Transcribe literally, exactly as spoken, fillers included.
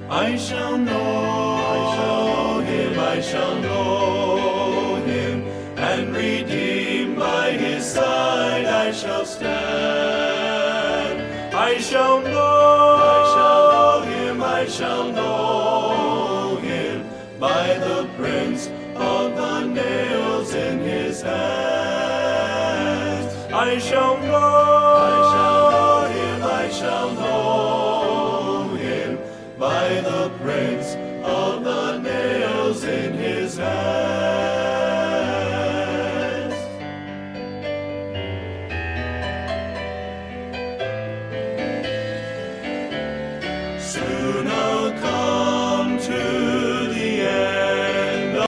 I shall know him, I shall know him, and redeemed by his side I shall stand. I shall know, I shall know him, I shall know him, by the prints of the nails in his hands. I shall know, I shall know him, I shall know him, by the prints of the nails in his hands.